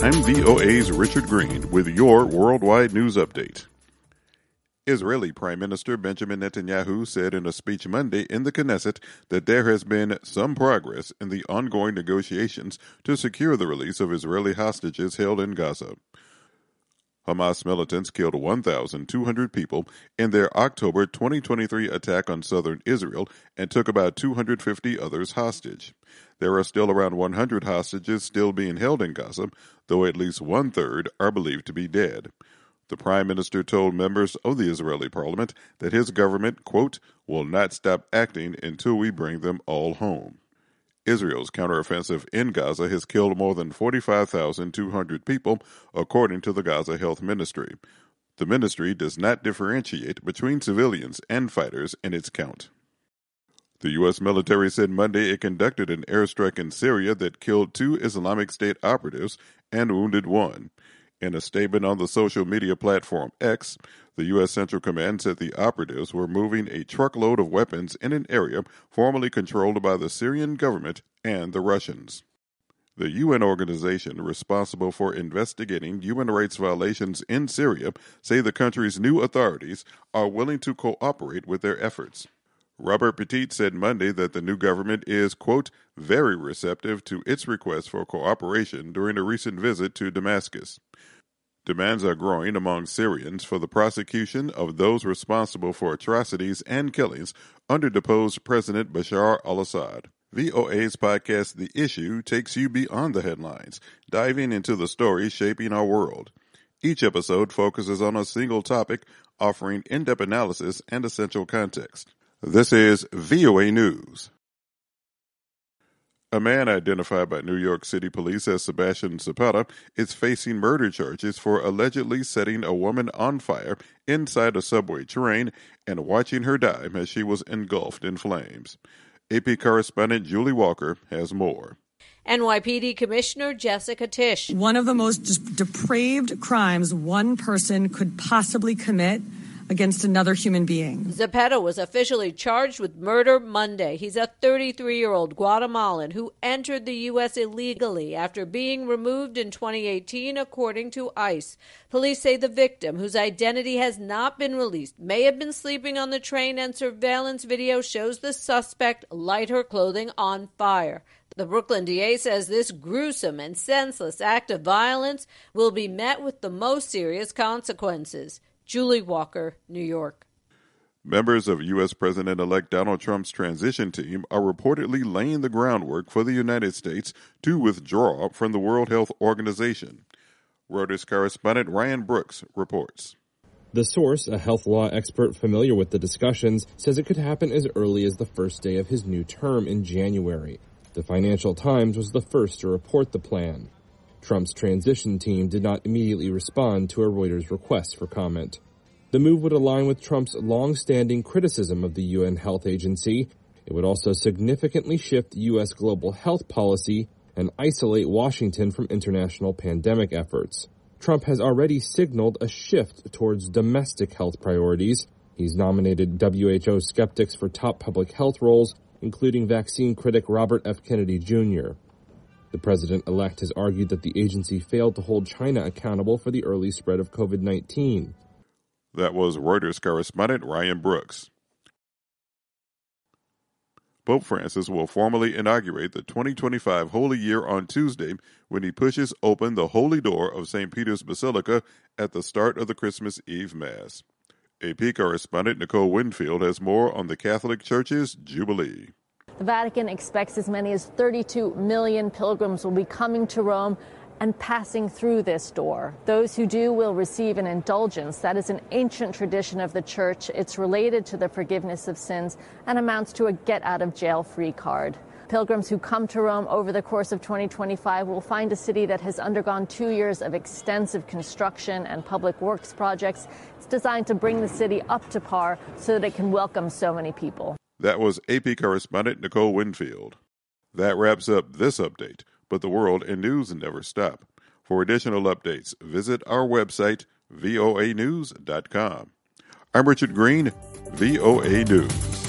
I'm VOA's Richard Green with your worldwide news update. Israeli Prime Minister Benjamin Netanyahu said in a speech Monday in the Knesset that there has been some progress in the ongoing negotiations to secure the release of Israeli hostages held in Gaza. Hamas militants killed 1,200 people in their October 2023 attack on southern Israel and took about 250 others hostage. There are still around 100 hostages still being held in Gaza, though at least one-third are believed to be dead. The Prime Minister told members of the Israeli parliament that his government, quote, will not stop acting until we bring them all home. Israel's counteroffensive in Gaza has killed more than 45,200 people, according to the Gaza Health Ministry. The ministry does not differentiate between civilians and fighters in its count. The U.S. military said Monday it conducted an airstrike in Syria that killed 2 Islamic State operatives and wounded 1. In a statement on the social media platform X, the U.S. Central Command said the operatives were moving a truckload of weapons in an area formerly controlled by the Syrian government and the Russians. The UN organization responsible for investigating human rights violations in Syria say the country's new authorities are willing to cooperate with their efforts. Robert Petit said Monday that the new government is, quote, very receptive to its request for cooperation during a recent visit to Damascus. Demands are growing among Syrians for the prosecution of those responsible for atrocities and killings under deposed President Bashar al-Assad. VOA's podcast The Issue takes you beyond the headlines, diving into the stories shaping our world. Each episode focuses on a single topic, offering in-depth analysis and essential context. This is VOA News. A man identified by New York City police as Sebastian Zapata is facing murder charges for allegedly setting a woman on fire inside a subway train and watching her die as she was engulfed in flames. AP correspondent Julie Walker has more. NYPD Commissioner Jessica Tisch. One of the most depraved crimes one person could possibly commit against another human being. Zapata was officially charged with murder Monday. He's a 33-year-old Guatemalan who entered the U.S. illegally after being removed in 2018, according to ICE. Police say the victim, whose identity has not been released, may have been sleeping on the train, and surveillance video shows the suspect light her clothing on fire. The Brooklyn DA says this gruesome and senseless act of violence will be met with the most serious consequences. Julie Walker, New York. Members of U.S. President-elect Donald Trump's transition team are reportedly laying the groundwork for the United States to withdraw from the World Health Organization. Reuters correspondent Ryan Brooks reports. The source, a health law expert familiar with the discussions, says it could happen as early as the first day of his new term in January. The Financial Times was the first to report the plan. Trump's transition team did not immediately respond to a Reuters request for comment. The move would align with Trump's long-standing criticism of the UN Health Agency. It would also significantly shift U.S. global health policy and isolate Washington from international pandemic efforts. Trump has already signaled a shift towards domestic health priorities. He's nominated WHO skeptics for top public health roles, including vaccine critic Robert F. Kennedy Jr. The president-elect has argued that the agency failed to hold China accountable for the early spread of COVID-19. That was Reuters correspondent Ryan Brooks. Pope Francis will formally inaugurate the 2025 Holy Year on Tuesday when he pushes open the Holy Door of St. Peter's Basilica at the start of the Christmas Eve Mass. AP correspondent Nicole Winfield has more on the Catholic Church's Jubilee. The Vatican expects as many as 32 million pilgrims will be coming to Rome and passing through this door. Those who do will receive an indulgence. That is an ancient tradition of the Church. It's related to the forgiveness of sins and amounts to a get-out-of-jail-free card. Pilgrims who come to Rome over the course of 2025 will find a city that has undergone 2 years of extensive construction and public works projects. It's designed to bring the city up to par so that it can welcome so many people. That was AP correspondent Nicole Winfield. That wraps up this update, but the world and news never stop. For additional updates, visit our website, voanews.com. I'm Richard Green, VOA News.